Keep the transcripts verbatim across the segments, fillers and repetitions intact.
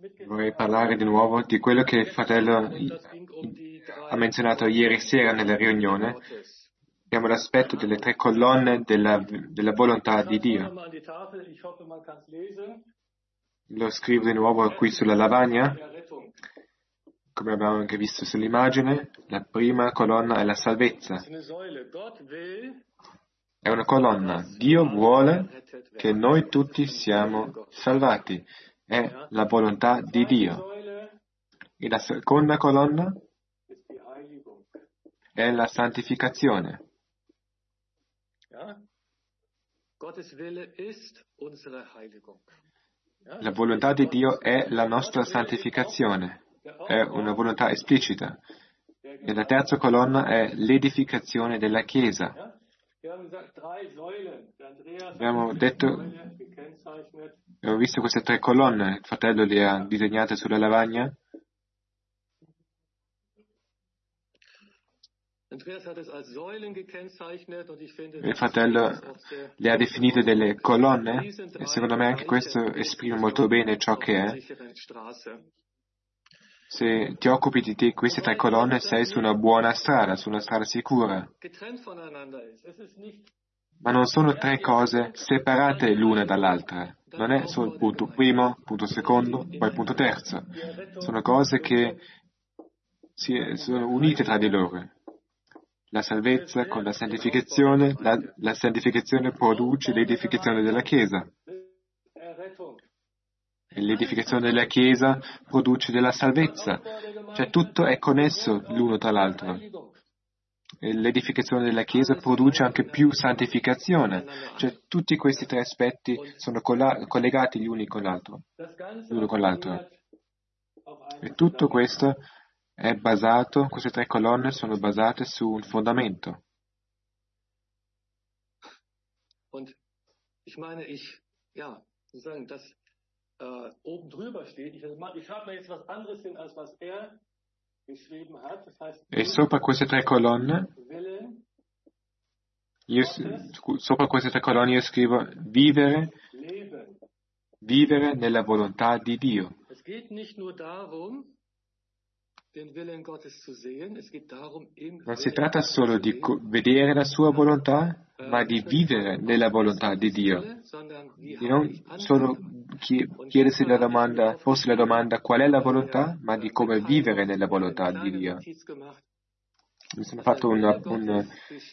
Vorrei parlare di nuovo di quello che il fratello ha menzionato ieri sera nella riunione. Abbiamo l'aspetto delle tre colonne della, della volontà di Dio. Lo scrivo di nuovo qui sulla lavagna. Come abbiamo anche visto sull'immagine, la prima colonna è la salvezza. È una colonna. Dio vuole che noi tutti siamo salvati. È la volontà di Dio. E la seconda colonna è la santificazione. La volontà di Dio è la nostra santificazione. È una volontà esplicita. E la terza colonna è l'edificazione della Chiesa. Abbiamo detto, abbiamo visto queste tre colonne, il fratello le ha disegnate sulla lavagna. Il fratello le ha definite delle colonne e secondo me anche questo esprime molto bene ciò che è. Se ti occupi di te, queste tre colonne, sei su una buona strada, su una strada sicura. Ma non sono tre cose separate l'una dall'altra. Non è solo il punto primo, punto secondo, poi il punto terzo. Sono cose che si, sono unite tra di loro. La salvezza con la santificazione, la, la santificazione produce l'edificazione della Chiesa. E l'edificazione della Chiesa produce della salvezza. Cioè tutto è connesso l'uno tra l'altro. E l'edificazione della Chiesa produce anche più santificazione. Cioè tutti questi tre aspetti sono colla- collegati gli uni con l'altro. L'uno con l'altro. E tutto questo è basato, queste tre colonne sono basate su un fondamento. Und ich meine, ich, ja, sozusagen, das äh, oben drüber steht. Ich, ich schreibe mir jetzt was anderes hin, als was er geschrieben hat. Das heißt, e sopra queste tre colonne, io, sopra queste tre colonne io scrivo vivere, vivere nella volontà di Dio. Es geht nicht nur darum, den Willen Gottes zu sehen, es geht darum, im Non si tratta solo di co- vedere la sua volontà, ma di vivere nella volontà di Dio. Di non solo chi- chiedersi la domanda, forse la domanda qual è la volontà, ma di come vivere nella volontà di Dio. Mi sono fatto una, un,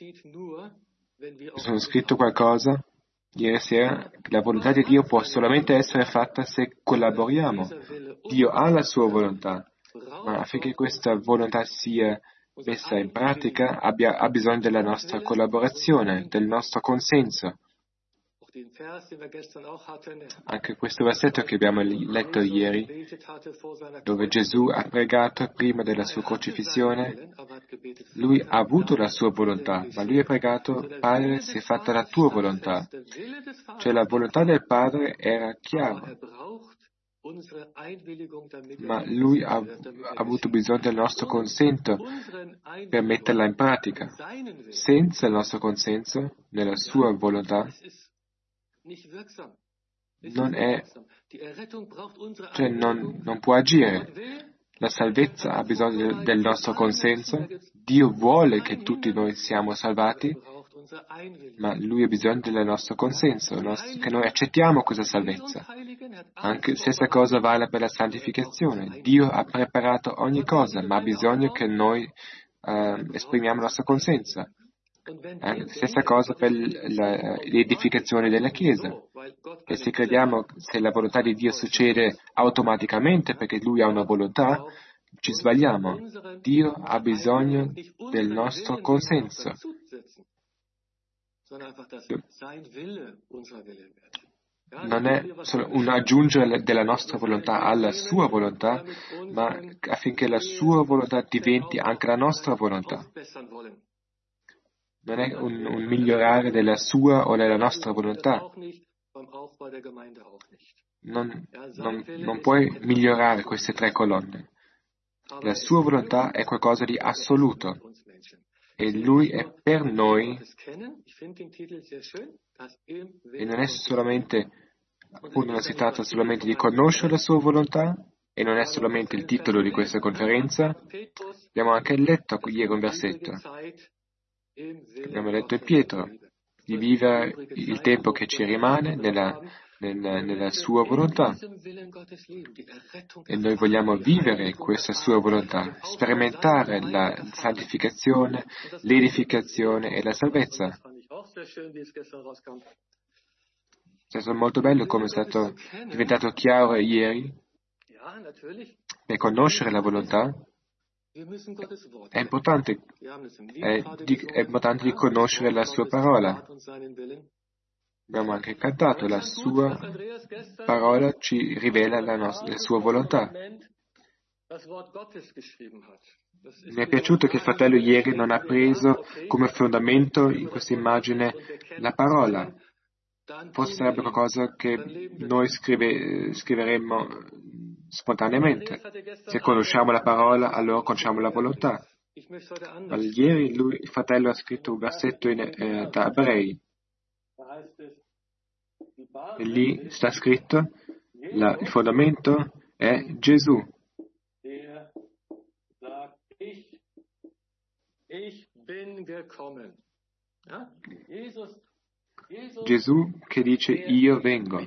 mi sono scritto qualcosa ieri sera, che la volontà di Dio può solamente essere fatta se collaboriamo. Dio ha la sua volontà, ma affinché questa volontà sia messa in pratica abbia, ha bisogno della nostra collaborazione, del nostro consenso. Anche questo versetto che abbiamo letto ieri, dove Gesù ha pregato prima della sua crocifissione, lui ha avuto la sua volontà, ma lui ha pregato, Padre, sia fatta la tua volontà. Cioè la volontà del Padre era chiara, ma lui ha, ha avuto bisogno del nostro consenso per metterla in pratica. Senza il nostro consenso, nella sua volontà, non è, cioè non, non può agire. La salvezza ha bisogno del nostro consenso. Dio vuole che tutti noi siamo salvati, ma Lui ha bisogno del nostro consenso, che noi accettiamo questa salvezza. Anche stessa cosa vale per la santificazione. Dio ha preparato ogni cosa, ma ha bisogno che noi eh, esprimiamo il nostro consenso. Eh, stessa cosa per la, l'edificazione della Chiesa. E se crediamo se la volontà di Dio succede automaticamente perché Lui ha una volontà, ci sbagliamo. Dio ha bisogno del nostro consenso. Non è solo un aggiungere della nostra volontà alla sua volontà, ma affinché la sua volontà diventi anche la nostra volontà. Non è un, un migliorare della sua o della nostra volontà. Non, non, non puoi migliorare queste tre colonne. La sua volontà è qualcosa di assoluto e Lui è per noi e non è solamente, appunto non si tratta solamente di conoscere la sua volontà, E non è solamente il titolo di questa conferenza, abbiamo anche letto ieri un versetto. Abbiamo letto in Pietro, di vivere il tempo che ci rimane nella, nella, nella sua volontà. E noi vogliamo vivere questa sua volontà, sperimentare la santificazione, l'edificazione e la salvezza. È stato molto bello come è stato diventato chiaro ieri. Per conoscere la volontà è importante, è, di, è importante di conoscere la sua parola. Abbiamo anche cantato, la sua parola ci rivela la, nostra, la sua volontà. Mi è piaciuto che il fratello ieri non ha preso come fondamento in questa immagine la parola. Forse sarebbe qualcosa che noi scrive, scriveremmo spontaneamente. Se conosciamo la parola, allora conosciamo la volontà. Ma ieri lui, il fratello ha scritto un versetto in, eh, da Ebrei. E lì sta scritto, la, il fondamento è Gesù. Gesù che dice io vengo,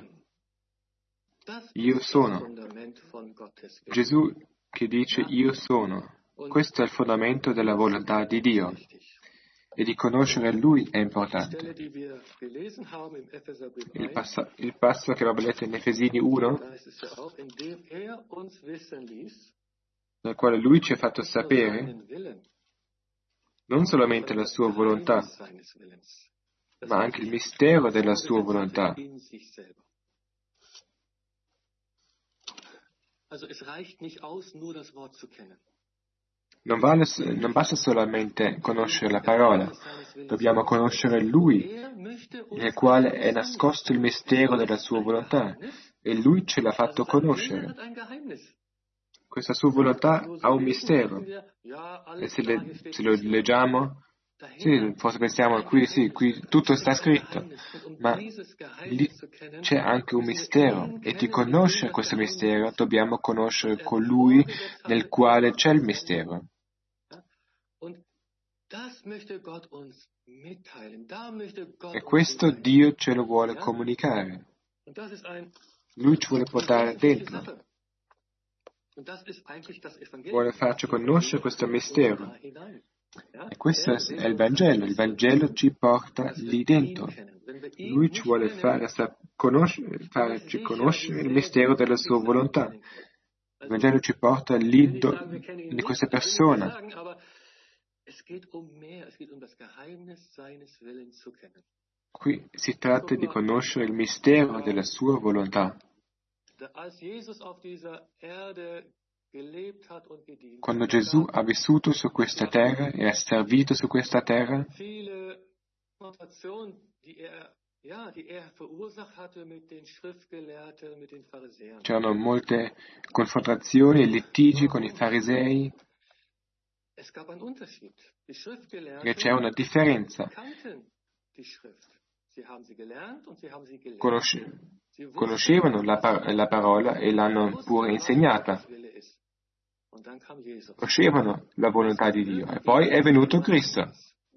io sono. Gesù che dice io sono. Questo è il fondamento della volontà di Dio. E di conoscere Lui è importante. Il, passo, il passo che abbiamo letto in Efesini uno, nel quale Lui ci ha fatto sapere non solamente la sua volontà, ma anche il mistero della sua volontà. Non, vale, non basta solamente conoscere la parola, dobbiamo conoscere Lui, nel quale è nascosto il mistero della sua volontà, e Lui ce l'ha fatto conoscere. Questa sua volontà ha un mistero, e se, le, se lo leggiamo, sì, forse pensiamo, qui sì, qui tutto sta scritto, ma lì c'è anche un mistero, e di conoscere questo mistero dobbiamo conoscere colui nel quale c'è il mistero. E questo Dio ce lo vuole comunicare. Lui ci vuole portare dentro. Vuole farci conoscere questo mistero. E questo è il Vangelo. Il Vangelo ci porta lì dentro. Lui ci vuole fare conoscere, farci conoscere il mistero della sua volontà. Il Vangelo ci porta lì do, in questa persona. Qui si tratta di conoscere il mistero della sua volontà. Quando Gesù ha vissuto su questa terra e ha servito su questa terra, c'erano molte confrontazioni e litigi con i farisei, e c'è una differenza. Conosce, conoscevano la, par- la parola e l'hanno pure insegnata. Conoscevano la volontà di Dio. E poi è venuto Cristo.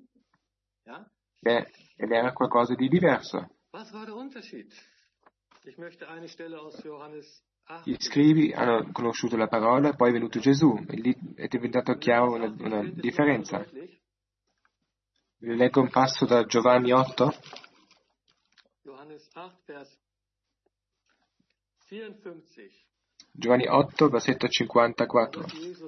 Beh, ed era qualcosa di diverso. Gli scribi hanno conosciuto la parola, poi è venuto Gesù, e lì è diventato chiaro una, una differenza. Vi leggo un passo da Giovanni otto. Giovanni otto, versetto cinquantaquattro.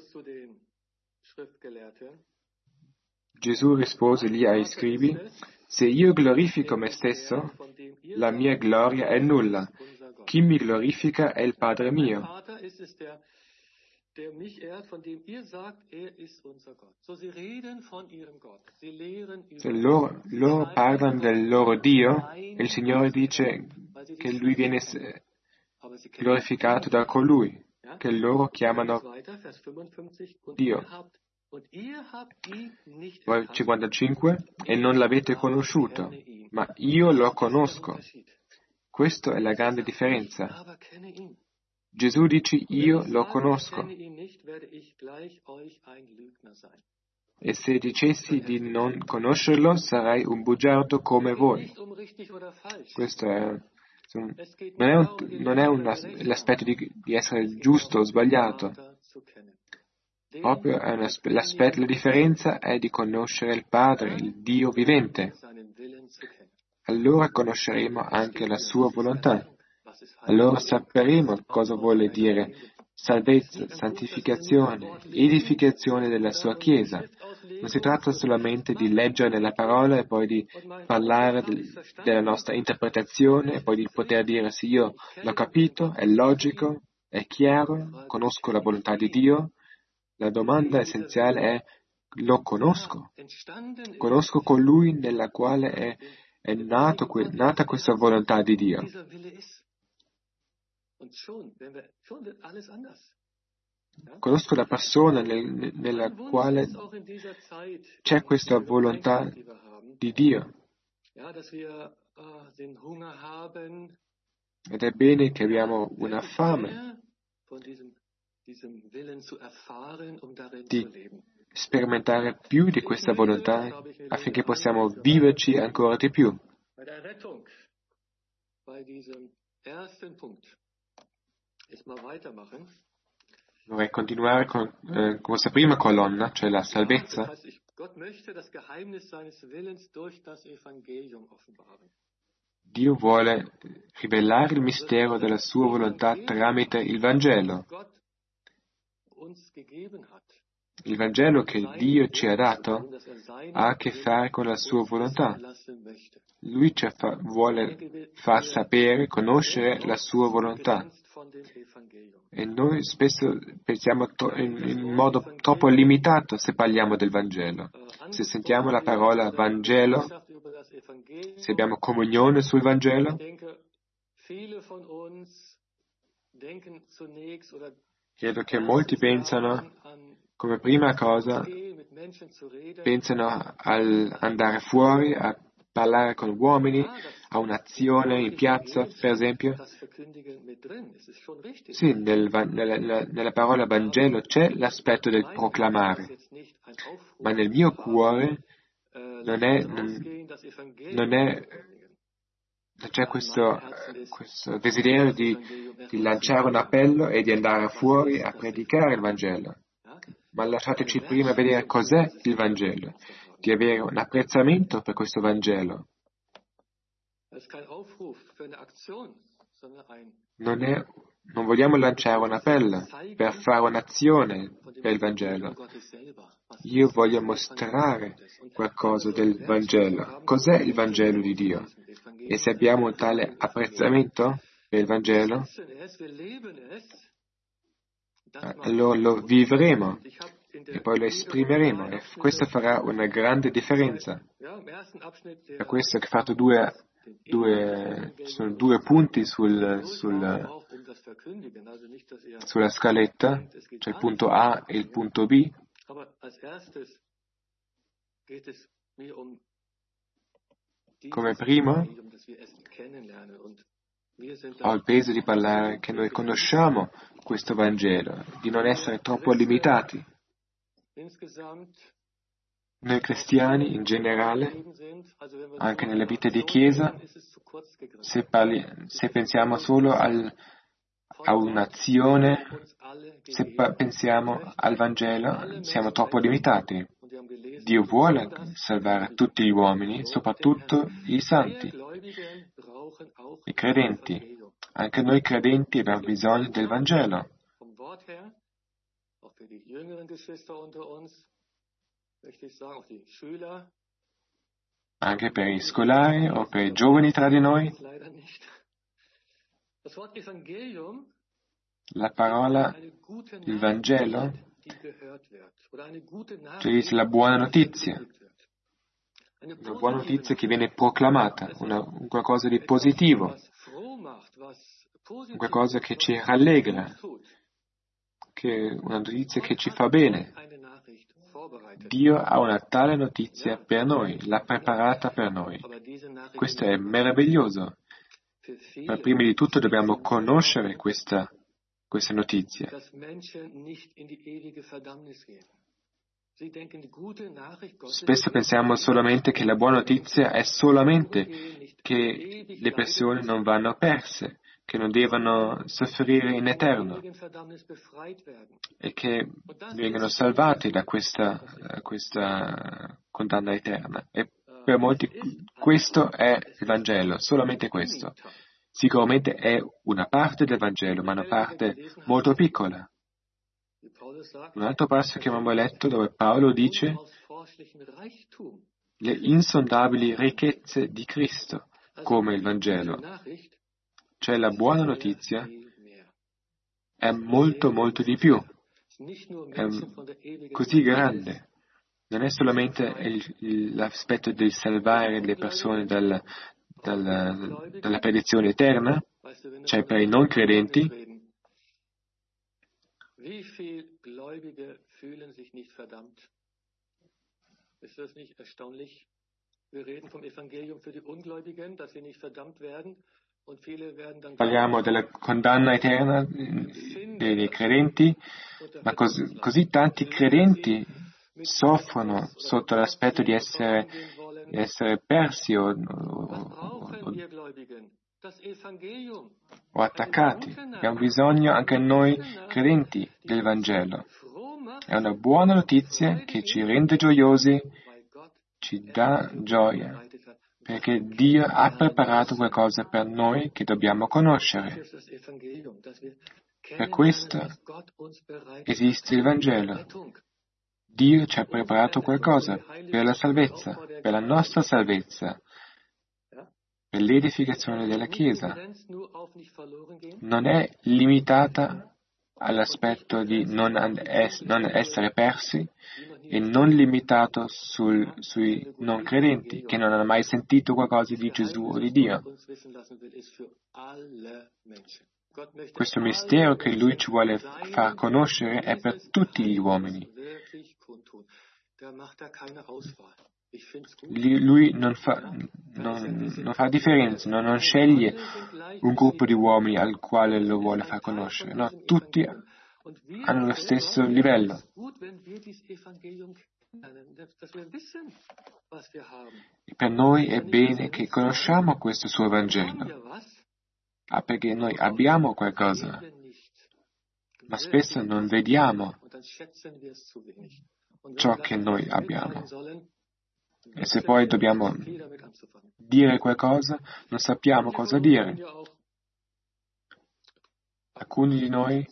Gesù rispose lì ai scribi: se io glorifico me stesso, la mia gloria è nulla. Chi mi glorifica è il Padre mio. Se loro, loro parlano del loro Dio, e il Signore dice che Lui viene glorificato da colui, che loro chiamano Dio. Poi cinquantacinque, e non l'avete conosciuto, ma io lo conosco. Questa è la grande differenza. Gesù dice: io lo conosco. E se dicessi di non conoscerlo, sarei un bugiardo come voi. Questo è, non è, un, non è un, l'aspetto di, di essere giusto o sbagliato. Proprio è un aspe- l'aspetto, la differenza è di conoscere il Padre, il Dio vivente. Allora conosceremo anche la sua volontà. Allora sapremo cosa vuole dire salvezza, santificazione, edificazione della sua Chiesa. Non si tratta solamente di leggere nella parola e poi di parlare del, della nostra interpretazione e poi di poter dire sì, io l'ho capito, è logico, è chiaro, conosco la volontà di Dio. La domanda essenziale è: lo conosco? Conosco colui nella quale è, è nato, nata questa volontà di Dio. Conosco la persona nel, nella quale c'è questa volontà di Dio. Ed è bene che abbiamo una fame di sperimentare più di questa volontà affinché possiamo viverci ancora di più. Vorrei continuare con eh, questa prima colonna, cioè la salvezza. Dio vuole rivelare il mistero della sua volontà tramite il Vangelo. Il Vangelo che Dio ci ha dato ha a che fare con la sua volontà. Lui ci fa, vuole far sapere, conoscere la sua volontà. E noi spesso pensiamo to- in, in modo troppo limitato se parliamo del Vangelo. Se sentiamo la parola Vangelo, se abbiamo comunione sul Vangelo, credo che molti pensano, come prima cosa, pensano al andare fuori a parlare con uomini, a un'azione in piazza, per esempio. Sì, nel, nella, nella parola Vangelo c'è l'aspetto del proclamare, ma nel mio cuore non è, non, non è, c'è questo, questo desiderio di, di lanciare un appello e di andare fuori a predicare il Vangelo. Ma lasciateci prima vedere cos'è il Vangelo, di avere un apprezzamento per questo Vangelo. Non, è, non vogliamo lanciare un appello per fare un'azione per il Vangelo. Io voglio mostrare qualcosa del Vangelo. Cos'è il Vangelo di Dio? E se abbiamo un tale apprezzamento per il Vangelo, allora lo vivremo e poi lo esprimeremo e questo farà una grande differenza. Per questo che ho fatto due, due, sono due punti sul, sul, sulla scaletta, cioè il punto A e il punto B. Come primo, ho il peso di parlare che noi conosciamo questo Vangelo, di non essere troppo limitati. Noi cristiani in generale, anche nella vita di Chiesa, se, parli, se pensiamo solo al, a un'azione, se pa- pensiamo al Vangelo, siamo troppo limitati. Dio vuole salvare tutti gli uomini, soprattutto i santi, i credenti. Anche noi credenti abbiamo bisogno del Vangelo. Anche per i scolari o per i giovani tra di noi. La parola, il Vangelo, cioè dice la buona notizia. Una buona notizia che viene proclamata, una, un qualcosa di positivo, un qualcosa che ci rallegra, che, una notizia che ci fa bene. Dio ha una tale notizia per noi, l'ha preparata per noi. Questo è meraviglioso. Ma prima di tutto dobbiamo conoscere questa questa notizia. Spesso pensiamo solamente che la buona notizia è solamente che le persone non vanno perse, che non devono soffrire in eterno e che vengono salvati da questa, questa condanna eterna. E per molti questo è il Vangelo, solamente questo. Sicuramente è una parte del Vangelo, ma una parte molto piccola. Un altro passo che abbiamo letto dove Paolo dice le insondabili ricchezze di Cristo, come il Vangelo. Cioè la buona notizia è molto molto di più, è così grande. Non è solamente il, il, l'aspetto di salvare le persone dal, dal, dalla perdizione eterna, cioè per i non credenti. Wie viele Gläubige fühlen sich nicht verdammt? Ist das nicht erstaunlich? Wir reden vom Evangelium für die Ungläubigen, dass sie nicht verdammt werden, und viele werden dann. Parliamo della condanna eterna dei, dei credenti, ma così, così tanti credenti soffrono sotto l'aspetto di essere, di essere persi o, o, o, o attaccati. Abbiamo bisogno anche noi credenti del Vangelo. È una buona notizia che ci rende gioiosi, ci dà gioia, perché Dio ha preparato qualcosa per noi che dobbiamo conoscere. Per questo esiste il Vangelo. Dio ci ha preparato qualcosa per la salvezza, per la nostra salvezza, per l'edificazione della Chiesa. Non è limitata all'aspetto di non, es- non essere persi e non limitato sul, sui non credenti, che non hanno mai sentito qualcosa di Gesù o di Dio. Questo mistero che Lui ci vuole far conoscere è per tutti gli uomini. Lui non fa, non, non fa differenza, non, non sceglie un gruppo di uomini al quale lo vuole far conoscere. No, tutti hanno lo stesso livello. E per noi è bene che conosciamo questo suo Vangelo. Ah, perché noi abbiamo qualcosa, ma spesso non vediamo ciò che noi abbiamo. E se poi dobbiamo dire qualcosa, non sappiamo cosa dire. Alcuni di noi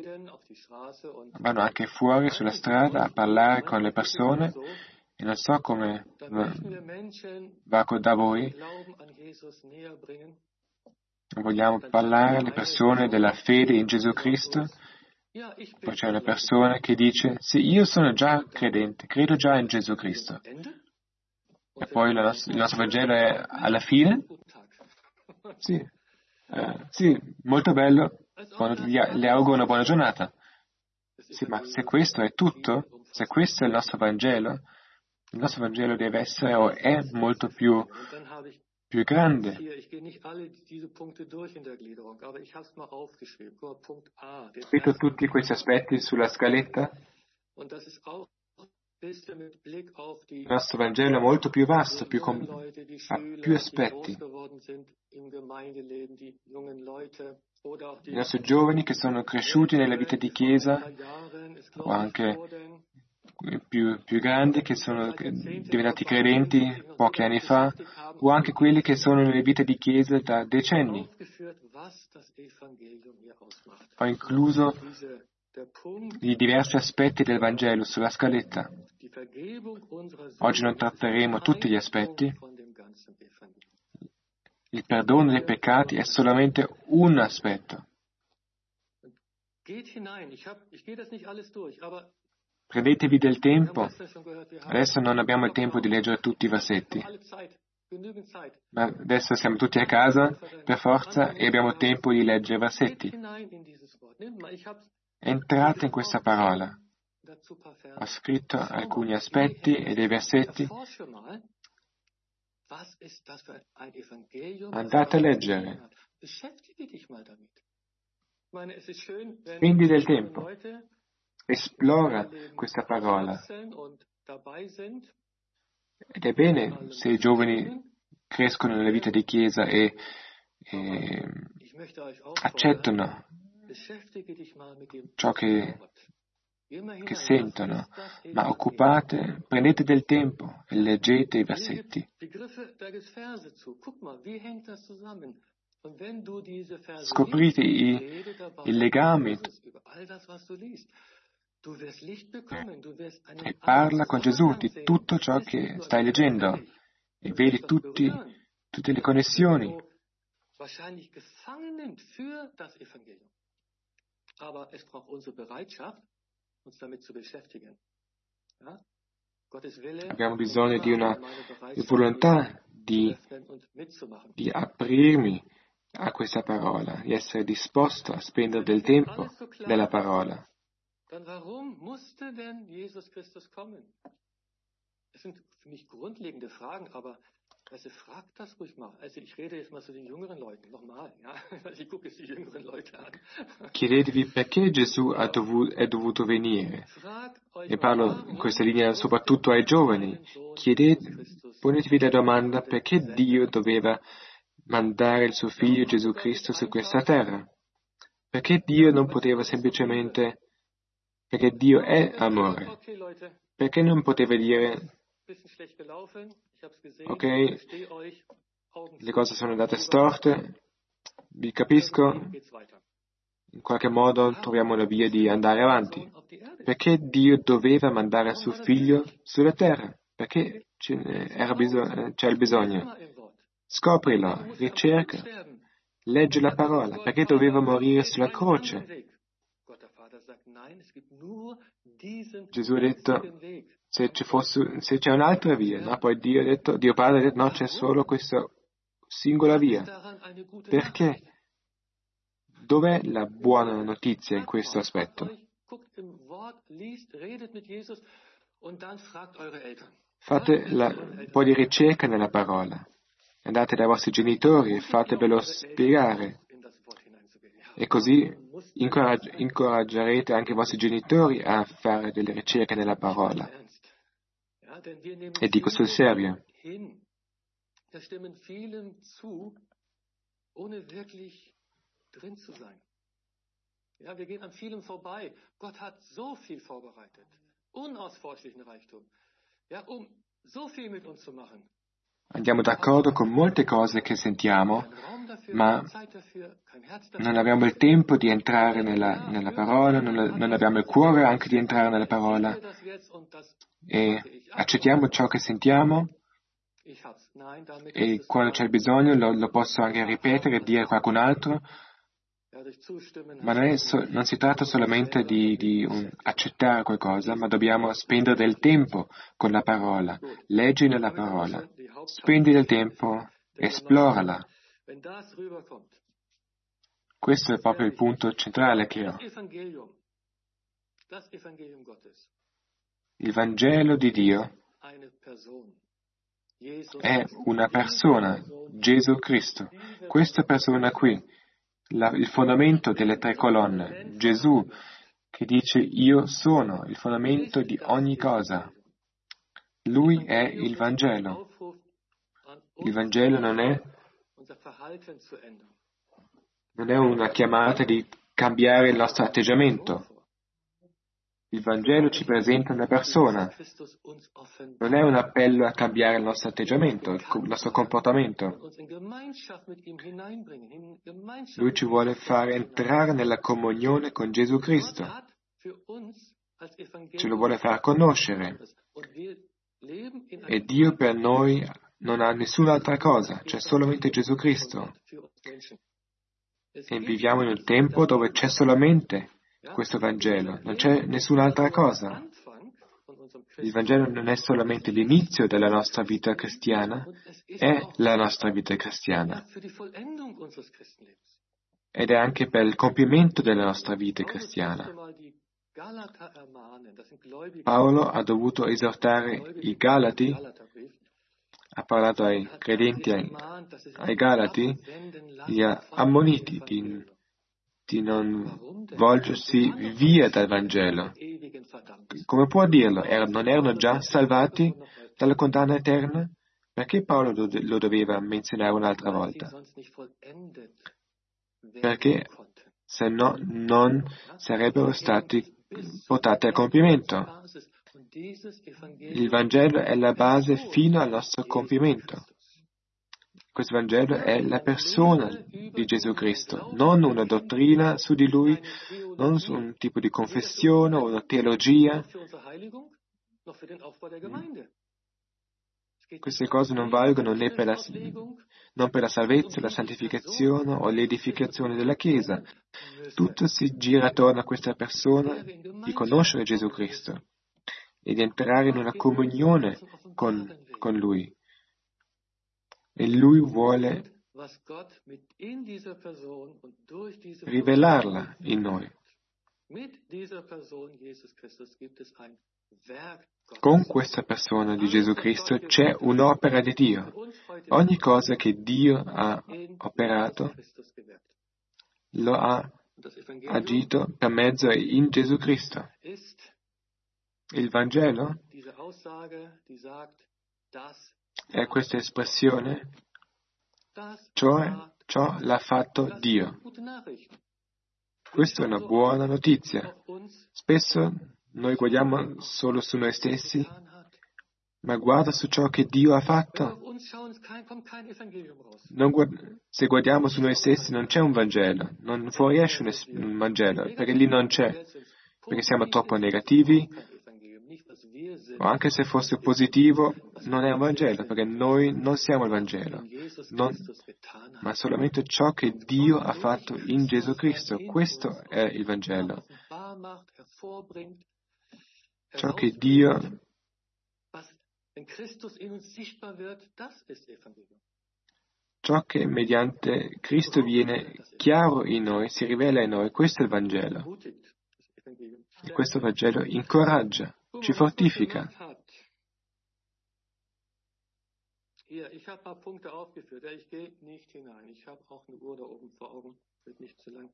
vanno anche fuori sulla strada a parlare con le persone e non so come va da voi. Vogliamo parlare alle persone della fede in Gesù Cristo. Poi c'è una persona che dice, sì, io sono già credente, credo già in Gesù Cristo. E poi la nostra, il nostro Vangelo è alla fine? Sì, eh, sì, molto bello, buono, le auguro una buona giornata. Sì, ma se questo è tutto, se questo è il nostro Vangelo, il nostro Vangelo deve essere o è molto più, più grande. Ho scritto tutti questi aspetti sulla scaletta. Il nostro Vangelo è molto più vasto, più com- ha più aspetti. I nostri giovani che sono cresciuti nella vita di Chiesa, o anche più, più grandi che sono diventati credenti pochi anni fa, o anche quelli che sono nelle vite di Chiesa da decenni. Ho incluso i diversi aspetti del Vangelo sulla scaletta. Oggi non tratteremo tutti gli aspetti. Il perdono dei peccati è solamente un aspetto. Prendetevi del tempo. Adesso non abbiamo il tempo di leggere tutti i versetti. Ma adesso siamo tutti a casa, per forza, e abbiamo tempo di leggere i versetti. Entrate in questa parola. Ho scritto alcuni aspetti e dei versetti. Andate a leggere. Spendi del tempo, esplora questa parola. Ed è bene se i giovani crescono nella vita di chiesa e, e accettano ciò che, che sentono, ma occupate, prendete del tempo e leggete i versetti. Scoprite i, i legami e parla con Gesù di tutto ciò che stai leggendo e vedi tutti, tutte le connessioni. Abbiamo bisogno di una di volontà di, di aprirmi a questa parola, di essere disposto a spendere del tempo nella parola. Dann warum musste denn Jesus Christus kommen? Das sind für mich grundlegende Fragen, aber also fragt das ruhig mal. Also ich rede jetzt mal zu den jüngeren Leuten, nochmal, ja? Also ich gucke jetzt die jüngeren Leute an. Chiedetevi perché Gesù ha dovu- è dovuto venire. E parlo in questa linea soprattutto ai giovani. Chiedete, ponetevi la domanda perché Dio doveva mandare il suo figlio Gesù Cristo su questa terra. Perché Dio non poteva semplicemente Perché Dio è amore. Perché non poteva dire, ok, le cose sono andate storte, vi capisco, in qualche modo troviamo una via di andare avanti. Perché Dio doveva mandare il suo figlio sulla terra? Perché c'era bisog- c'è il bisogno? Scoprilo, ricerca, leggi la parola. Perché doveva morire sulla croce? Gesù ha detto, se, ci fosse, se c'è un'altra via, no? Poi Dio ha detto, Dio Padre ha detto, no, c'è solo questa singola via. Perché? Dov'è la buona notizia in questo aspetto? Fate la, un po' di ricerca nella parola. Andate dai vostri genitori e fatevelo spiegare. E così incoraggi- incoraggerete anche i vostri genitori a fare delle ricerche nella parola. E dico sul serio. Ja, wir gehen an vielem vorbei. Gott hat so viel vorbereitet. Unausforschlichen Reichtum. Ja, um so viel mit uns zu machen. Andiamo d'accordo con molte cose che sentiamo, ma non abbiamo il tempo di entrare nella, nella parola, non, non abbiamo il cuore anche di entrare nella parola. E accettiamo ciò che sentiamo e quando c'è bisogno lo, lo posso anche ripetere e dire a qualcun altro. Ma non, è so, non si tratta solamente di, di un, accettare qualcosa, ma dobbiamo spendere del tempo con la parola, leggi nella parola, spendi del tempo, esplorala. Questo è proprio il punto centrale che ho. Il Vangelo di Dio è una persona, Gesù Cristo. Questa persona qui. La, il fondamento delle tre colonne, Gesù che dice io sono il fondamento di ogni cosa. Lui è il Vangelo. Il Vangelo non è, non è una chiamata di cambiare il nostro atteggiamento. Il Vangelo ci presenta una persona. Non è un appello a cambiare il nostro atteggiamento, il nostro comportamento. Lui ci vuole fare entrare nella comunione con Gesù Cristo. Ce lo vuole far conoscere. E Dio per noi non ha nessun'altra cosa, c'è solamente Gesù Cristo. E viviamo in un tempo dove c'è solamente questo Vangelo, non c'è nessun'altra cosa. Il Vangelo non è solamente l'inizio della nostra vita cristiana, è la nostra vita cristiana. Ed è anche per il compimento della nostra vita cristiana. Paolo ha dovuto esortare i Galati, ha parlato ai credenti, ai, ai Galati, li ha ammoniti di di non volgersi via dal Vangelo. Come può dirlo? Er- non erano già salvati dalla condanna eterna? Perché Paolo lo, lo doveva menzionare un'altra volta? Perché se no non sarebbero stati portati a compimento. Il Vangelo è la base fino al nostro compimento. Questo Vangelo è la persona di Gesù Cristo, non una dottrina su di Lui, non su un tipo di confessione o una teologia. Queste cose non valgono né per la, non per la salvezza, la santificazione o l'edificazione della Chiesa. Tutto si gira attorno a questa persona di conoscere Gesù Cristo e di entrare in una comunione con, con Lui. E Lui vuole rivelarla in noi. Con questa persona di Gesù Cristo c'è un'opera di Dio. Ogni cosa che Dio ha operato lo ha agito per mezzo e in Gesù Cristo. Il Vangelo è questa espressione, cioè ciò l'ha fatto Dio. Questa è una buona notizia. Spesso noi guardiamo solo su noi stessi, ma guarda su ciò che Dio ha fatto. Non guard- se guardiamo su noi stessi non c'è un Vangelo, non fuoriesce un, es- un Vangelo, perché lì non c'è, perché siamo troppo negativi, o anche se fosse positivo, non è un Vangelo, perché noi non siamo il Vangelo, non, ma solamente ciò che Dio ha fatto in Gesù Cristo. Questo è il Vangelo. Ciò che Dio Ciò che mediante Cristo viene chiaro in noi, si rivela in noi, questo è il Vangelo. E questo Vangelo incoraggia, ci fortifica. Hier, ich habe ein paar Punkte aufgeführt. Ja, ich gehe nicht hinein. Ich habe auch eine Uhr da oben vor Augen. Wird nicht zu lang.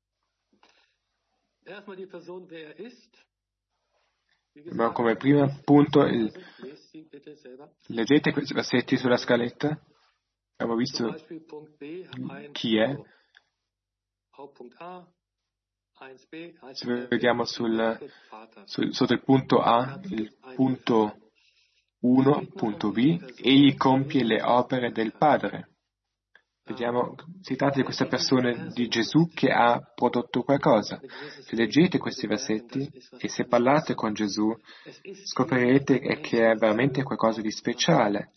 Erstmal die Person, wer er ist. Ma come primo punto, il... leggete questi versetti sulla scaletta. Abbiamo visto chi è. Se vediamo sul, sul, sotto il punto A, il punto uno, punto B, egli compie le opere del Padre. Vediamo, si tratta di questa persona di Gesù che ha prodotto qualcosa. Se leggete questi versetti e se parlate con Gesù, scoprirete che è veramente qualcosa di speciale.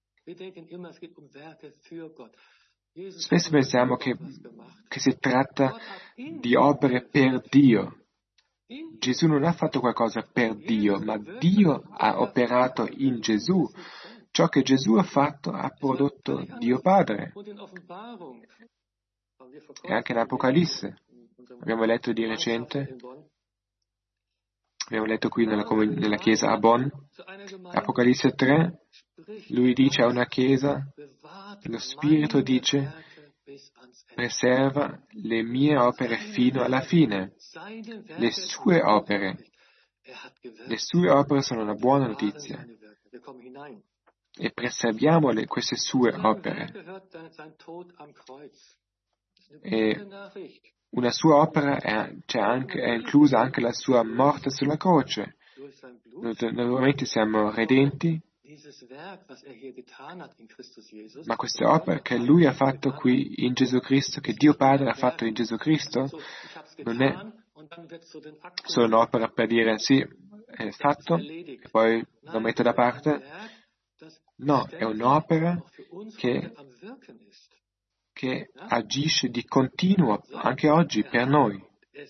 Spesso pensiamo che, che si tratta di opere per Dio. Gesù non ha fatto qualcosa per Dio, ma Dio ha operato in Gesù. Ciò che Gesù ha fatto ha prodotto Dio Padre. E anche in Apocalisse. Abbiamo letto di recente, abbiamo letto qui nella, nella chiesa a Bonn, Apocalisse tre, lui dice a una chiesa, lo Spirito dice, preserva le mie opere fino alla fine, le sue opere. Le sue opere sono una buona notizia. E preserviamo le, queste sue opere. E una sua opera è, c'è anche, è inclusa anche la sua morte sulla croce. Naturalmente siamo redenti, ma queste opere che Lui ha fatto qui in Gesù Cristo, che Dio Padre ha fatto in Gesù Cristo, non è solo un'opera per dire sì, è fatto, e poi lo metto da parte. No, è un'opera che, che agisce di continuo anche oggi per noi,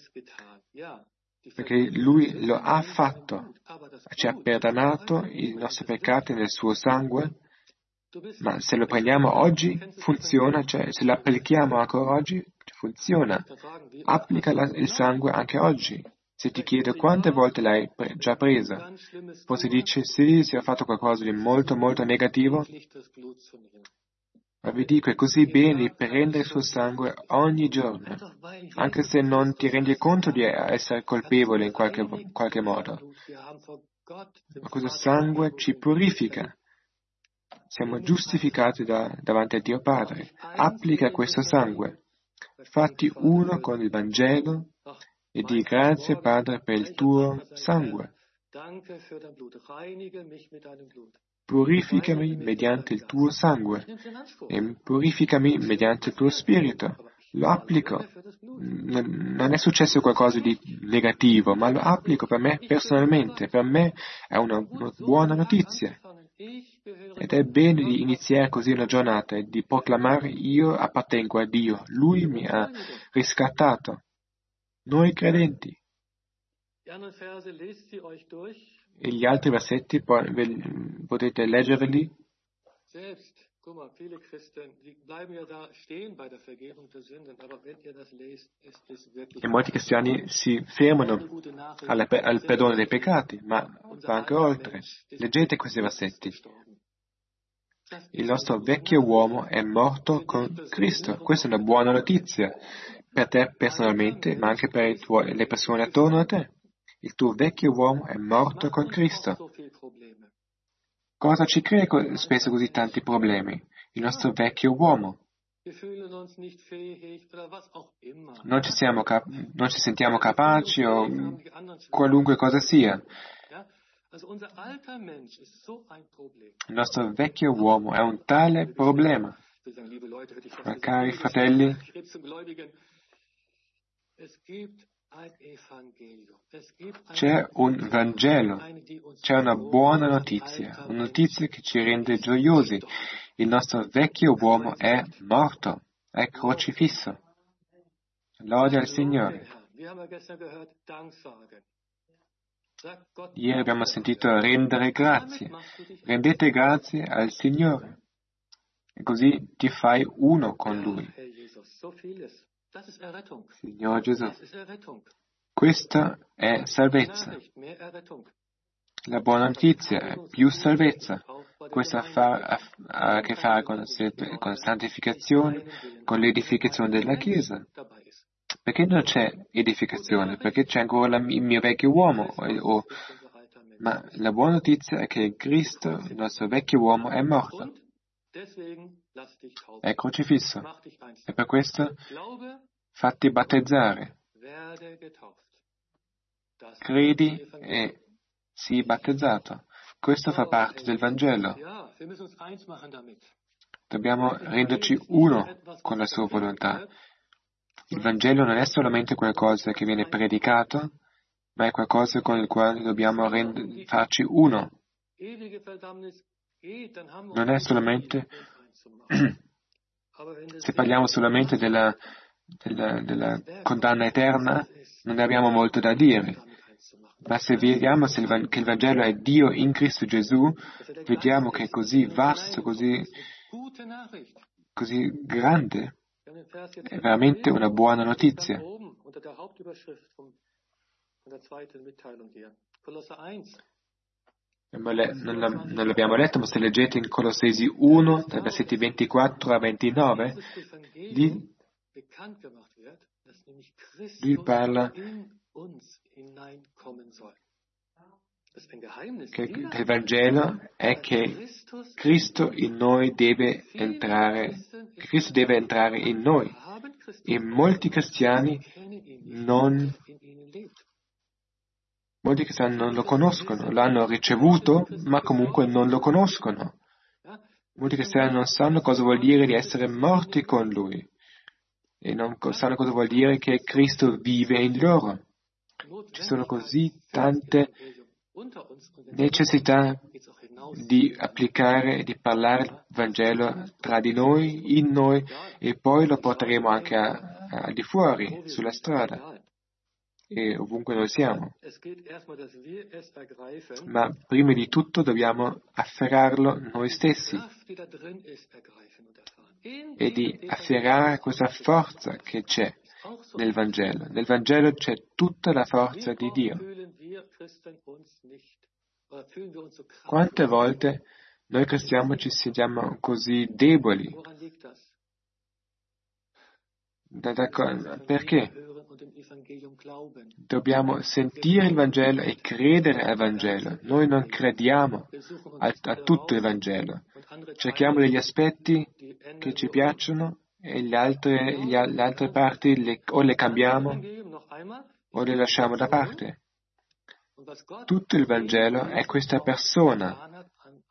perché Lui lo ha fatto, ci ha perdonato i nostri peccati nel suo sangue, ma se lo prendiamo oggi funziona, cioè se lo applichiamo ancora oggi funziona, applica la, il sangue anche oggi. Se ti chiedo quante volte l'hai pre- già presa, poi si dice sì, si è fatto qualcosa di molto molto negativo, Ma vi dico, è così bene di prendere il suo sangue ogni giorno, anche se non ti rendi conto di essere colpevole in qualche, qualche modo. Ma questo sangue ci purifica. Siamo giustificati da, davanti a Dio Padre. Applica questo sangue. Fatti uno con il Vangelo e di grazie, Padre, per il tuo sangue. Purificami mediante il tuo sangue e purificami mediante il tuo spirito. Lo applico. Non è successo qualcosa di negativo, ma lo applico per me personalmente. Per me è una, una buona notizia. Ed è bene di iniziare così una giornata e di proclamare: io appartengo a Dio, Lui mi ha riscattato. Noi credenti. E gli altri versetti potete leggerli? E molti cristiani si fermano alla, al perdono dei peccati, ma va anche oltre. Leggete questi versetti. Il nostro vecchio uomo è morto con Cristo. Questa è una buona notizia per te personalmente, ma anche per tuoi, le persone attorno a te. Il tuo vecchio uomo è morto con Cristo. Cosa ci crea spesso così tanti problemi? Il nostro vecchio uomo. Non ci, siamo cap- non ci sentiamo capaci o qualunque cosa sia. Il nostro vecchio uomo è un tale problema. Ma cari fratelli, c'è un Vangelo, c'è una buona notizia, una notizia che ci rende gioiosi. Il nostro vecchio uomo è morto, è crocifisso. Lode al Signore. Ieri abbiamo sentito rendere grazie. Rendete grazie al Signore. E così ti fai uno con Lui. Signore Gesù. Questa è salvezza. La buona notizia è più salvezza. Questo ha, fa, ha a che fare con, con santificazione, con l'edificazione della Chiesa. Perché non c'è edificazione? Perché c'è ancora la, il mio vecchio uomo. O, o, ma la buona notizia è che Cristo, il nostro vecchio uomo, è morto. È crocifisso. E per questo fatti battezzare. Credi e sii battezzato. Questo fa parte del Vangelo. Dobbiamo renderci uno con la sua volontà. Il Vangelo non è solamente qualcosa che viene predicato, ma è qualcosa con il quale dobbiamo rend- farci uno. Non è solamente, se parliamo solamente della, della, della condanna eterna, non ne abbiamo molto da dire. Ma se vediamo se il, che il Vangelo è Dio in Cristo Gesù, vediamo che è così vasto, così, così grande. È veramente una buona notizia. Non, non l'abbiamo letto, ma se leggete in Colossesi uno, dai versetti ventiquattro a ventinove, lì, lui parla che il Vangelo è che Cristo in noi deve entrare, che Cristo deve entrare in noi. E molti cristiani non Molti cristiani non lo conoscono, l'hanno ricevuto, ma comunque non lo conoscono. Molti cristiani non sanno cosa vuol dire di essere morti con Lui e non sanno cosa vuol dire che Cristo vive in loro. Ci sono così tante necessità di applicare e di parlare il Vangelo tra di noi, in noi, e poi lo porteremo anche a, a di fuori, sulla strada. E ovunque noi siamo. Ma prima di tutto dobbiamo afferrarlo noi stessi e di afferrare questa forza che c'è nel Vangelo. Nel Vangelo c'è tutta la forza di Dio. Quante volte Noi cristiani ci sentiamo così deboli. Da, da, perché? Dobbiamo sentire il Vangelo e credere al Vangelo. Noi non crediamo a, a tutto il Vangelo. Cerchiamo degli aspetti che ci piacciono e le altre, le, le altre parti le, o le cambiamo o le lasciamo da parte. Tutto il Vangelo è questa persona.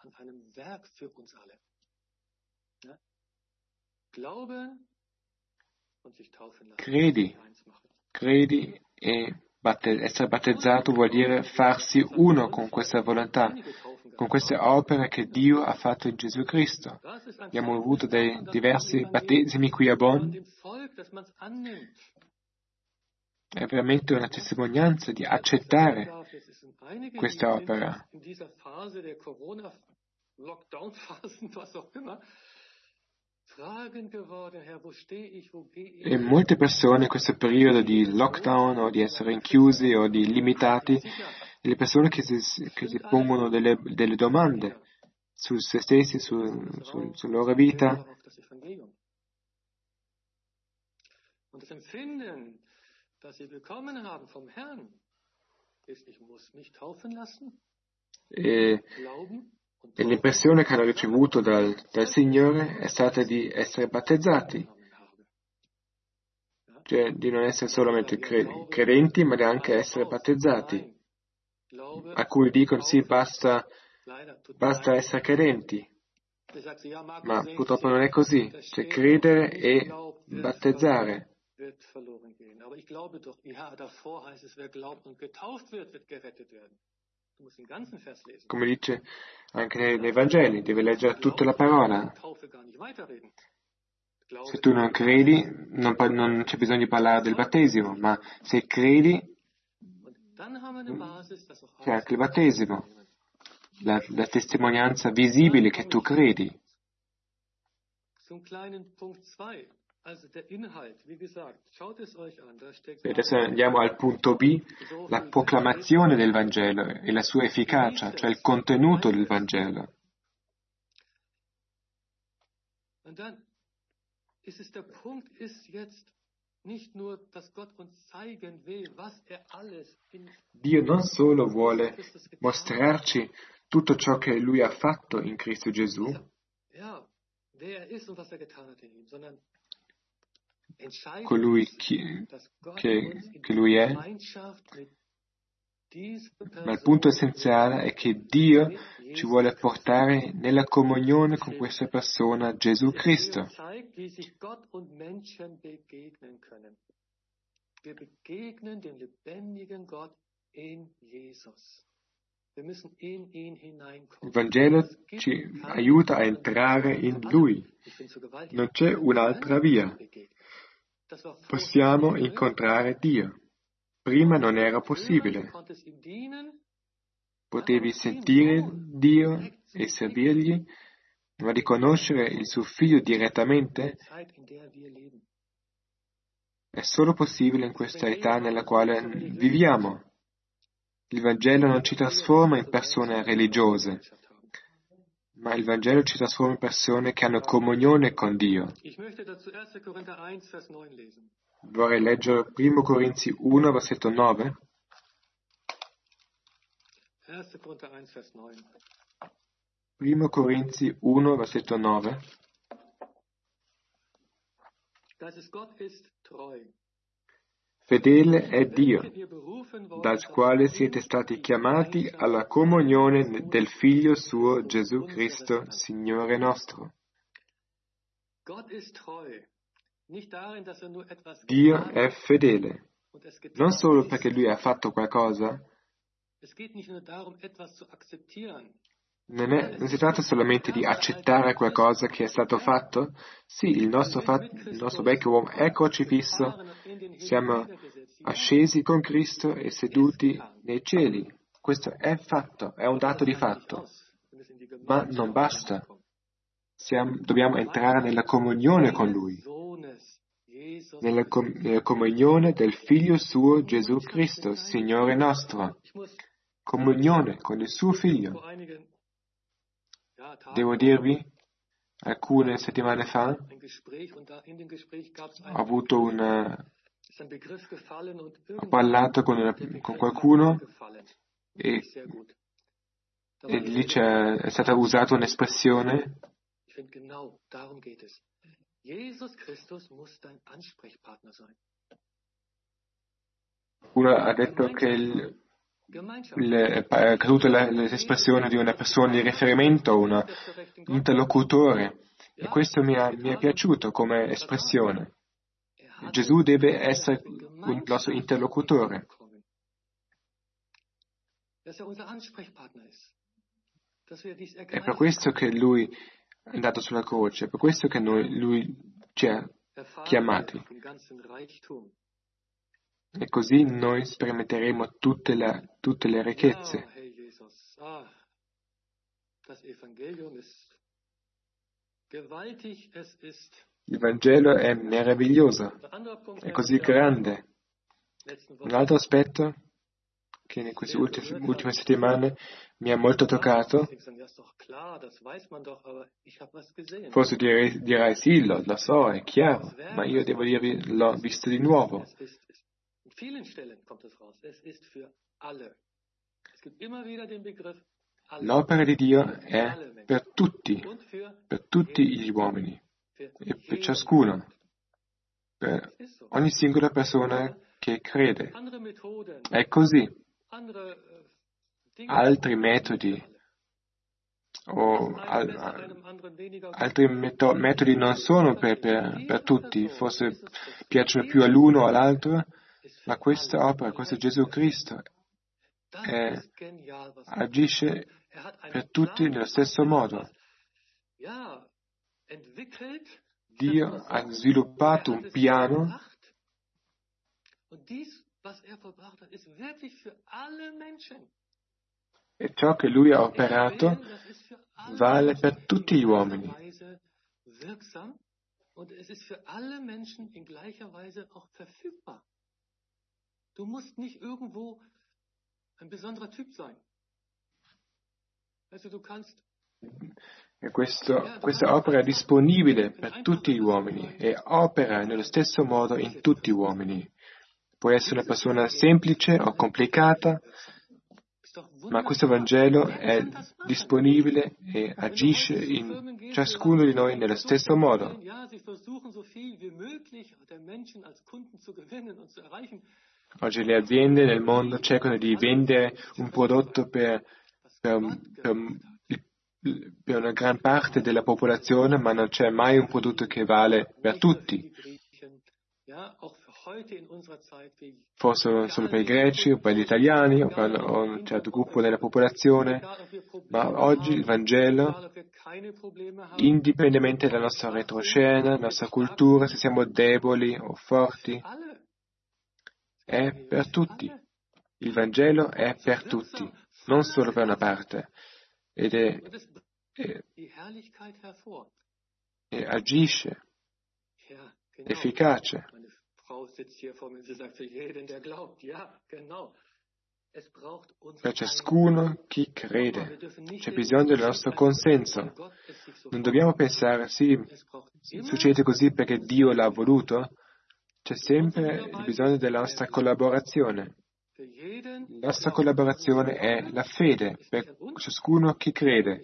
Credi, credi e batte, essere battezzato vuol dire farsi uno con questa volontà, con queste opere che Dio ha fatto in Gesù Cristo. Abbiamo avuto dei diversi battesimi qui a Bonn. È veramente una testimonianza di accettare questa opera. E molte persone in questo periodo di lockdown o di essere rinchiusi o di limitati, le persone che si, che si pongono delle, delle domande su se stessi, su, su, sulla loro vita. E, e l'impressione che hanno ricevuto dal, dal Signore è stata di essere battezzati, cioè di non essere solamente credenti, ma di anche essere battezzati. Alcuni dicono sì, basta, basta essere credenti, ma purtroppo non è così, c'è credere e battezzare. Come dice anche nei, nei Vangeli, deve leggere tutta la parola. Se tu non credi, non, non c'è bisogno di parlare del battesimo, ma se credi, c'è anche il battesimo, la, la testimonianza visibile che tu credi. E adesso andiamo al punto B, la proclamazione del Vangelo e la sua efficacia, cioè il contenuto del Vangelo. Dio non solo vuole mostrarci tutto ciò che Lui ha fatto in Cristo Gesù, colui chi, che, che Lui è, ma il punto essenziale è che Dio ci vuole portare nella comunione con questa persona, Gesù Cristo. Il Vangelo ci aiuta a entrare in Lui. Non c'è un'altra via. Possiamo incontrare Dio. Prima non era possibile. Potevi sentire Dio e servirgli, ma di conoscere il suo figlio direttamente è solo possibile in questa età nella quale viviamo. Il Vangelo non ci trasforma in persone religiose, ma il Vangelo ci trasforma in persone che hanno comunione con Dio. Vorrei leggere primo Corinzi uno, versetto nove. primo Corinzi uno, versetto nove. Fedele è Dio, dal quale siete stati chiamati alla comunione del Figlio suo Gesù Cristo, Signore nostro. Dio è fedele, non solo perché Lui ha fatto qualcosa. Non, è, non si tratta solamente di accettare qualcosa che è stato fatto. Sì, il nostro, fa, il nostro vecchio uomo è crocifisso, siamo ascesi con Cristo e seduti nei cieli. Questo è fatto, è un dato di fatto. Ma non basta. Siamo, dobbiamo entrare nella comunione con Lui, nella, com- nella comunione del Figlio suo Gesù Cristo, Signore nostro. Comunione con il suo Figlio. Devo dirvi, alcune settimane fa ho avuto una, ho parlato con, una, con qualcuno e, e lì c'è, è stata usata un'espressione. Uno ha detto che il, il, è caduta l'espressione di una persona di riferimento, un interlocutore, e questo mi, ha, mi è piaciuto come espressione. Gesù deve essere un nostro interlocutore. È per questo che Lui è andato sulla croce, è per questo che noi, Lui ci ha chiamati. E così noi sperimenteremo tutte, la, tutte le ricchezze. Il Vangelo è meraviglioso, è così grande. Un altro aspetto che in queste ultime, ultime settimane mi ha molto toccato, forse direi, direi sì, lo, lo so, è chiaro, ma io devo dirvi, l'ho visto di nuovo. L'opera di Dio è per tutti, per tutti gli uomini, e per ciascuno, per ogni singola persona che crede. È così. Altri metodi o al, altri meto, metodi non sono per, per, per tutti, forse piacciono più all'uno o all'altro, ma questa opera, questo Gesù Cristo è, agisce per tutti nello stesso modo. Dio ha sviluppato un piano e ciò che Lui ha operato vale per tutti gli uomini. Du musst nicht irgendwo ein besonderer Typ sein. Also du kannst E questo, questa opera è disponibile per tutti gli uomini e opera nello stesso modo in tutti gli uomini. Puoi essere una persona semplice o complicata, ma questo Vangelo è disponibile e agisce in ciascuno di noi nello stesso modo. Oggi le aziende nel mondo cercano di vendere un prodotto per, per, per, per una gran parte della popolazione, ma non c'è mai un prodotto che vale per tutti. Forse solo per i greci, o per gli italiani, o per un certo gruppo della popolazione, ma oggi il Vangelo, indipendentemente dalla nostra retroscena, dalla nostra cultura, se siamo deboli o forti, è per tutti. Il Vangelo è per tutti, non solo per una parte. Ed è, è, e agisce, efficace. Per ciascuno chi crede. C'è bisogno del nostro consenso. Non dobbiamo pensare, sì, succede così perché Dio l'ha voluto. C'è sempre il bisogno della nostra collaborazione. La nostra collaborazione è la fede per ciascuno chi crede.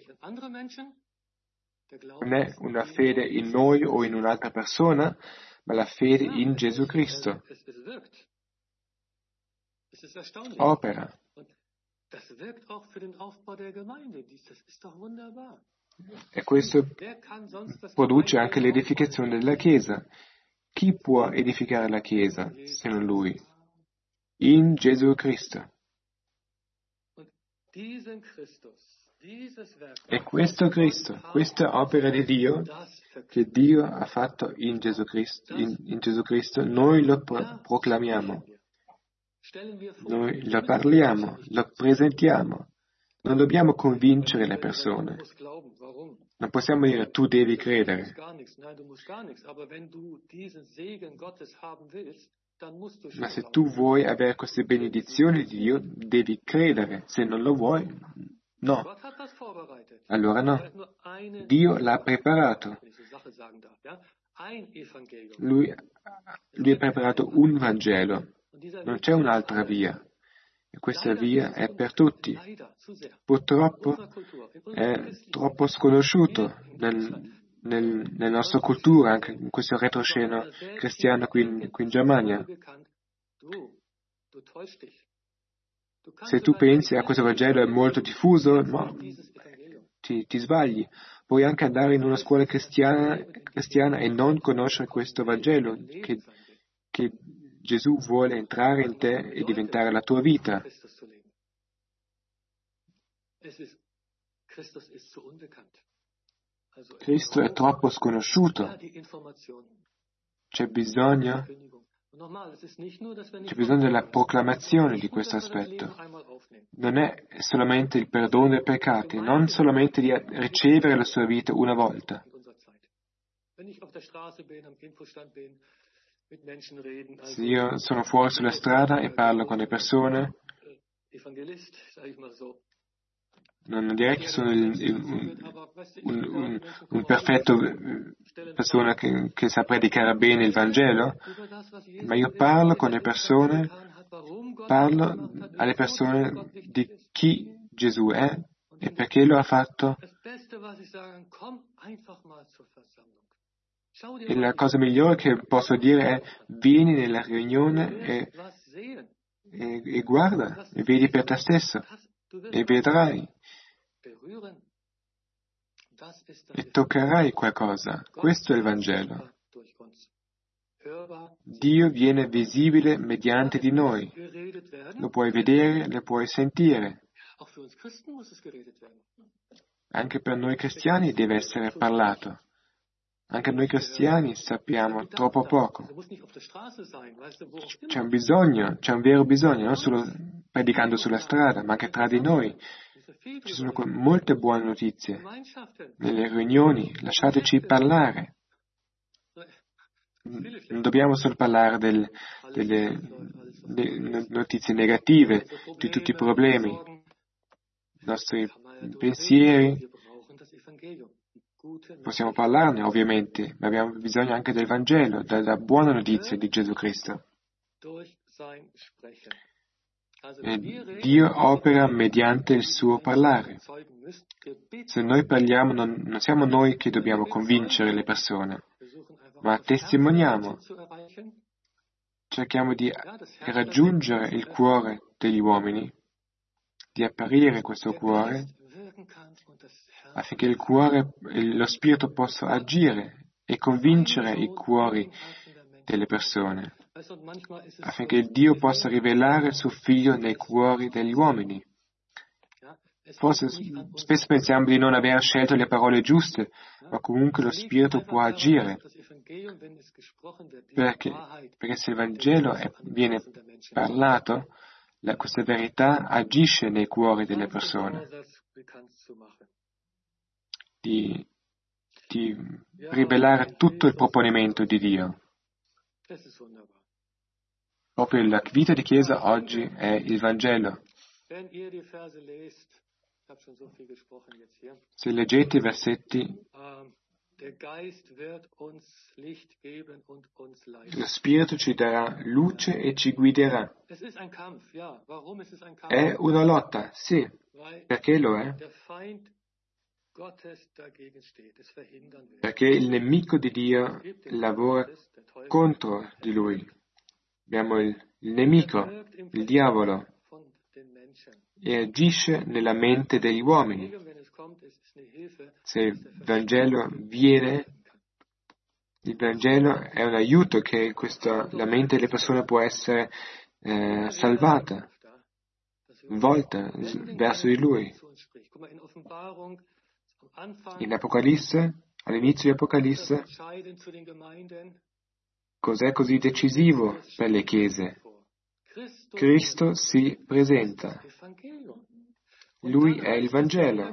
Non è una fede in noi o in un'altra persona, ma la fede in Gesù Cristo. Opera. E questo produce anche l'edificazione della Chiesa. Chi può edificare la Chiesa se non Lui? In Gesù Cristo. E questo Cristo, questa opera di Dio, che Dio ha fatto in Gesù Cristo, in, in Gesù Cristo noi lo pro- proclamiamo, noi lo parliamo, lo presentiamo. Non dobbiamo convincere le persone. Non possiamo dire tu devi credere. Ma se tu vuoi avere queste benedizioni di Dio, devi credere. Se non lo vuoi, no. Allora no. Dio l'ha preparato. Lui, lui ha preparato un Vangelo, non c'è un'altra via. E questa via è per tutti. Purtroppo è troppo sconosciuto nel, nel, nella nostra cultura, anche in questo retroscena cristiano qui in, qui in Germania. Se tu pensi a questo Vangelo è molto diffuso, no, ti, ti sbagli. Puoi anche andare in una scuola cristiana, cristiana e non conoscere questo Vangelo, che, che Gesù vuole entrare in te e diventare la tua vita. Cristo è troppo sconosciuto. C'è bisogno, c'è bisogno della proclamazione di questo aspetto. Non è solamente il perdono dei peccati, non solamente di ricevere la sua vita una volta. Se io sono fuori sulla strada e parlo con le persone, non direi che sono il, il, un, un, un perfetto persona che, che sa predicare bene il Vangelo, ma io parlo con le persone, parlo alle persone di chi Gesù è e perché lo ha fatto. E la cosa migliore che posso dire è: vieni nella riunione e, e, e guarda, e vedi per te stesso, e vedrai, e toccherai qualcosa. Questo è il Vangelo. Dio viene visibile mediante di noi. Lo puoi vedere, lo puoi sentire. Anche per noi cristiani deve essere parlato. Anche noi cristiani sappiamo troppo poco. C'è un bisogno, c'è un vero bisogno, non solo predicando sulla strada, ma anche tra di noi. Ci sono molte buone notizie. Nelle riunioni, lasciateci parlare. Non dobbiamo solo parlare del, delle, delle notizie negative, di tutti i problemi, i nostri pensieri. Possiamo parlarne, ovviamente, ma abbiamo bisogno anche del Vangelo, della buona notizia di Gesù Cristo. E Dio opera mediante il suo parlare. Se noi parliamo, non, non siamo noi che dobbiamo convincere le persone, ma testimoniamo. Cerchiamo di raggiungere il cuore degli uomini, di aprire questo cuore, affinché il cuore e lo spirito possano agire e convincere i cuori delle persone, affinché Dio possa rivelare il suo figlio nei cuori degli uomini. Forse spesso pensiamo di non aver scelto le parole giuste, ma comunque lo spirito può agire, perché, perché se il Vangelo è, viene parlato, la, questa verità agisce nei cuori delle persone. Di, di rivelare tutto il proponimento di Dio. Proprio la vita di Chiesa oggi è il Vangelo. Se leggete i versetti, lo Spirito ci darà luce e ci guiderà. È una lotta, sì. Perché lo è? Perché il nemico di Dio lavora contro di lui. Abbiamo il, il nemico, il diavolo, e agisce nella mente degli uomini. Se il Vangelo viene, il Vangelo è un aiuto che questa, la mente delle persone può essere eh, salvata, volta verso di lui. In Apocalisse, all'inizio di Apocalisse, cos'è così decisivo per le chiese? Cristo si presenta. Lui è il Vangelo.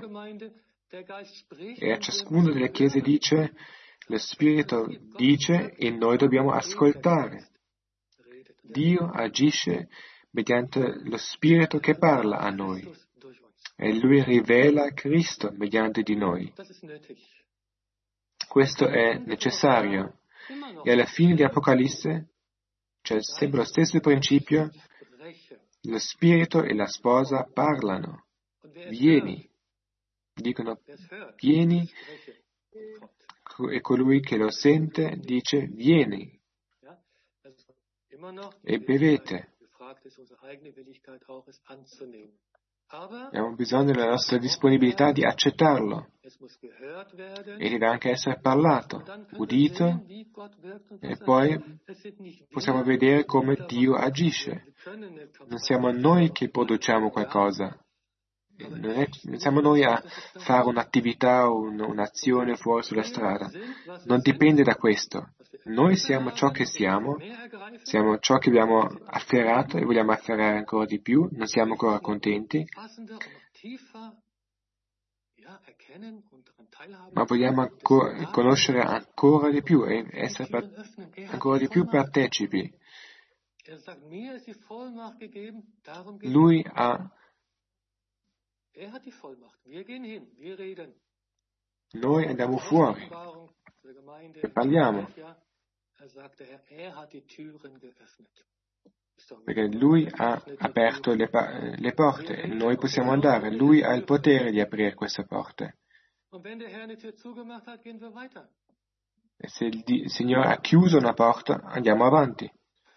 E a ciascuna delle chiese dice, lo Spirito dice e noi dobbiamo ascoltare. Dio agisce mediante lo Spirito che parla a noi. e Lui rivela Cristo mediante di noi. Questo è necessario. E alla fine di Apocalisse c'è sempre lo stesso principio. Lo Spirito e la sposa parlano. Vieni. Dicono, vieni. E colui che lo sente dice, vieni. E bevete. Abbiamo bisogno della nostra disponibilità di accettarlo e deve anche essere parlato, udito, e poi possiamo vedere come Dio agisce. Non siamo noi che produciamo qualcosa, non, è, non siamo noi a fare un'attività o un, un'azione fuori sulla strada, non dipende da questo. Noi siamo ciò che siamo, siamo ciò che abbiamo afferrato e vogliamo afferrare ancora di più, non siamo ancora contenti, ma vogliamo ancora, conoscere ancora di più e essere per, ancora di più partecipi. Lui ha Noi andiamo fuori e parliamo, perché Lui ha aperto le, le porte e noi possiamo andare. Lui ha il potere di aprire queste porte. E se il, il Signore ha chiuso una porta, andiamo avanti.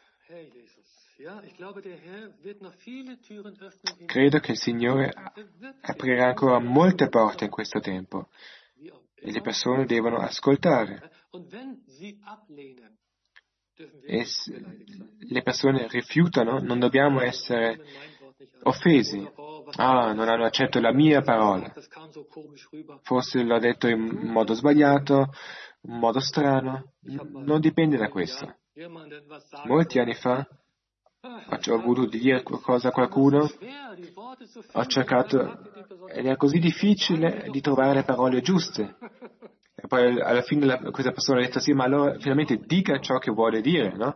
Credo che il Signore aprirà ancora molte porte in questo tempo e le persone devono ascoltare. E se le persone rifiutano, non dobbiamo essere offesi. Ah, non hanno accettato la mia parola. Forse l'ho detto in modo sbagliato, in modo strano. Non dipende da questo. Molti anni fa ho voluto dire qualcosa a qualcuno, ho cercato, ed era così difficile di trovare le parole giuste. E poi alla fine la, questa persona ha detto sì, ma allora finalmente dica ciò che vuole dire, no?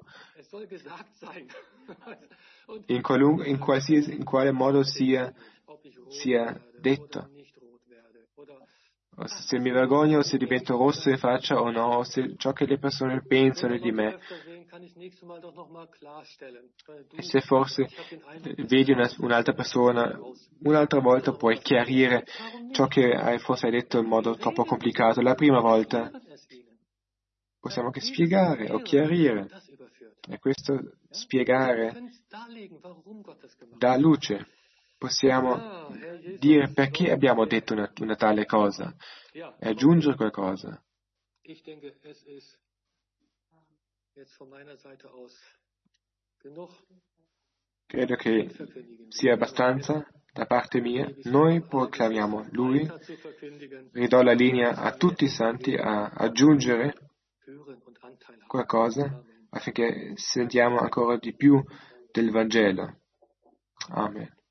In, qualun, in, qualsiasi, in quale modo sia, sia detto. O se mi vergogno, o se divento rosso in faccia o no, o se ciò che le persone pensano di me. E se forse vedi una, un'altra persona, un'altra volta puoi chiarire ciò che hai, forse hai detto in modo troppo complicato. La prima volta possiamo anche spiegare o chiarire. E questo spiegare dà luce. Possiamo dire perché abbiamo detto una, una tale cosa e aggiungere qualcosa. Credo che sia abbastanza da parte mia. Noi proclamiamo Lui. Ridò la linea a tutti i santi a aggiungere qualcosa affinché sentiamo ancora di più del Vangelo. Amen.